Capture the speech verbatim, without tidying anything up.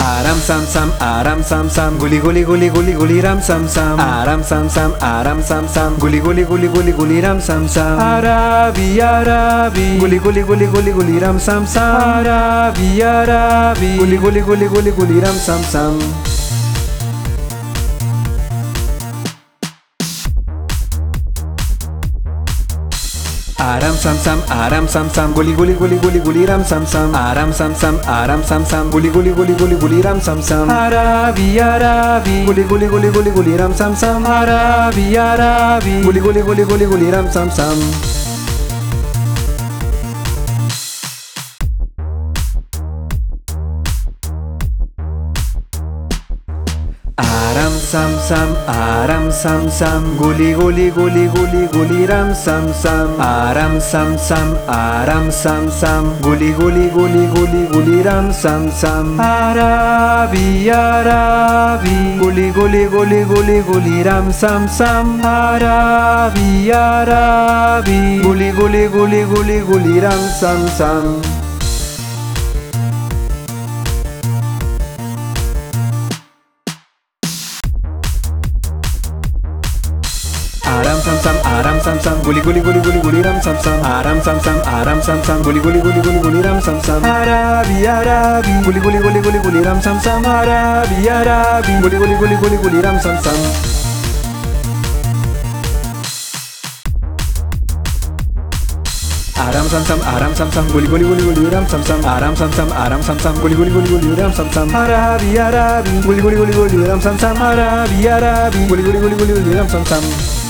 Aram sam sam, aram sam sam, guli guli guli guli guli ram sam sam. Aram sam sam, aram sam sam, guli guli guli guli guli ram sam sam. Arabi Arabi, guli guli guli guli guli ram sam sam. Arabi Arabi, guli guli guli guli guli ram sam sam. Aram sam sam, aram sam sam, guli guli guli guli guli ram sam sam. Aram sam sam, aram sam sam, guli guli guli guli guli ram sam sam. Arabi Arabi, guli guli guli guli guli ram sam sam. Arabi Arabi, guli guli guli guli guli ram sam sam. Aram sam sam, aram sam sam, guli guli guli guli guli ram sam sam. Aram sam sam, aram sam sam, guli guli guli guli guli ram sam sam. Arabi Arabi, guli guli guli guli guli ram sam sam. Arabi Arabi, guli guli guli guli guli ram sam sam. Aram sam sam, aram sam sam, guli guli guli guli guli ram sam sam. Aram sam sam, aram sam sam, guli guli guli guli guli ram sam sam. Arabi Arabi, guli guli guli guli guli ram sam sam. Arabi Arabi, guli guli guli guli guli ram sam sam. Aram sam sam, aram sam sam, guli guli guli guli ram sam sam. Aram sam sam, aram sam sam, guli guli guli guli ram sam sam. Arabi Arabi, guli guli guli guli ram sam sam. Arabi Arabi, guli guli guli guli ram sam sam.